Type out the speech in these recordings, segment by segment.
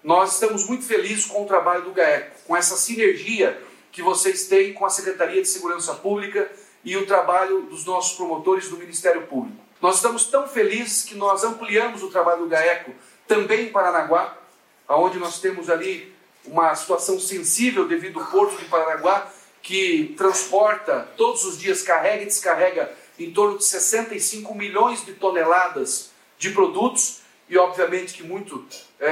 Nós estamos muito felizes com o trabalho do GAECO, com essa sinergia que vocês têm com a Secretaria de Segurança Pública e o trabalho dos nossos promotores do Ministério Público. Nós estamos tão felizes que nós ampliamos o trabalho do GAECO também em Paranaguá, onde nós temos ali uma situação sensível devido ao Porto de Paranaguá, que transporta todos os dias, carrega e descarrega em torno de 65 milhões de toneladas de produtos, e obviamente que muito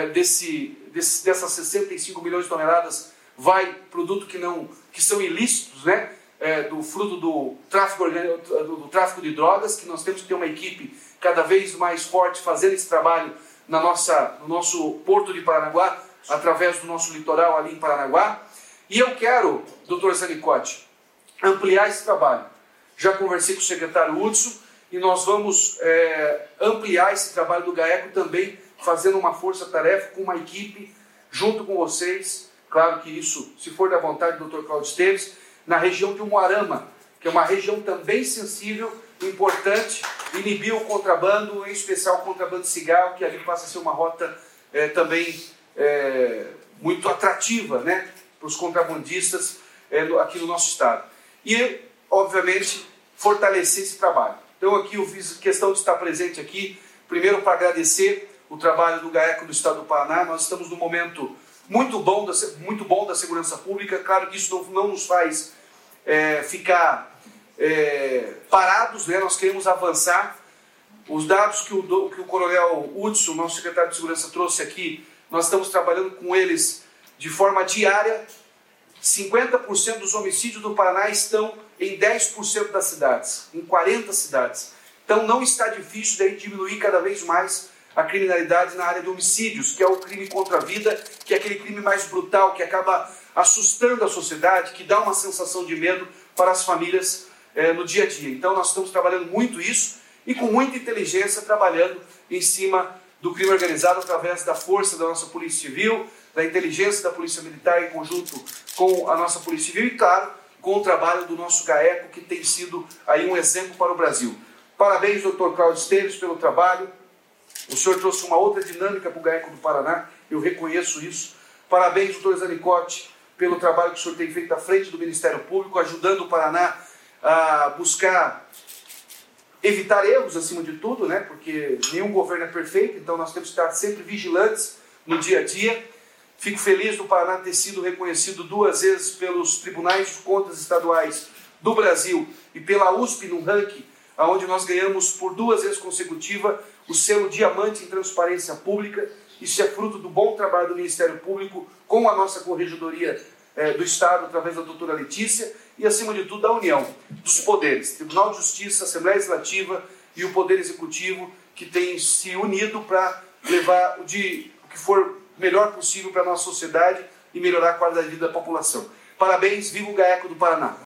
dessas 65 milhões de toneladas vai produto que são ilícitos, né? Do fruto do tráfico de drogas, que nós temos que ter uma equipe cada vez mais forte fazendo esse trabalho no nosso Porto de Paranaguá, através do nosso litoral ali em Paranaguá. E eu quero, doutor Zanicotti, ampliar esse trabalho. Já conversei com o secretário Hudson e nós vamos ampliar esse trabalho do GAECO também, fazendo uma força-tarefa com uma equipe junto com vocês. Claro que isso, se for da vontade do Dr. Cláudio Esteves, na região de Umuarama, que é uma região também sensível, importante, inibir o contrabando, em especial o contrabando de cigarro, que ali passa a ser uma rota também muito atrativa, né, para os contrabandistas aqui no nosso estado. E, obviamente, fortalecer esse trabalho. Então aqui eu fiz questão de estar presente aqui, primeiro para agradecer o trabalho do GAECO do Estado do Paraná. Nós estamos num momento muito bom da segurança pública. Claro que isso não nos faz ficar parados, né? Nós queremos avançar. Os dados que o coronel Hudson, nosso secretário de Segurança, trouxe aqui, nós estamos trabalhando com eles de forma diária. 50% dos homicídios do Paraná estão em 10% das cidades, em 40 cidades. Então não está difícil daí diminuir cada vez mais a criminalidade na área de homicídios, que é o crime contra a vida, que é aquele crime mais brutal, que acaba assustando a sociedade, que dá uma sensação de medo para as famílias no dia a dia. Então nós estamos trabalhando muito isso e com muita inteligência trabalhando em cima do crime organizado através da força da nossa Polícia Civil, da inteligência da Polícia Militar em conjunto com a nossa Polícia Civil e, claro, com o trabalho do nosso GAECO, que tem sido aí um exemplo para o Brasil. Parabéns, doutor Cláudio Esteves, pelo trabalho. O senhor trouxe uma outra dinâmica para o GAECO do Paraná, eu reconheço isso. Parabéns, doutor Zanicotti, pelo trabalho que o senhor tem feito à frente do Ministério Público, ajudando o Paraná a buscar evitar erros acima de tudo, né? Porque nenhum governo é perfeito, então nós temos que estar sempre vigilantes no dia a dia. Fico feliz do Paraná ter sido reconhecido 2 vezes pelos Tribunais de Contas Estaduais do Brasil e pela USP no ranking, onde nós ganhamos por 2 vezes consecutivas o selo Diamante em Transparência Pública. Isso é fruto do bom trabalho do Ministério Público com a nossa Corregedoria do Estado, através da doutora Letícia, e acima de tudo da união dos poderes, Tribunal de Justiça, Assembleia Legislativa e o Poder Executivo, que têm se unido para levar o que for melhor possível para a nossa sociedade e melhorar a qualidade de vida da população. Parabéns, viva o GAECO do Paraná!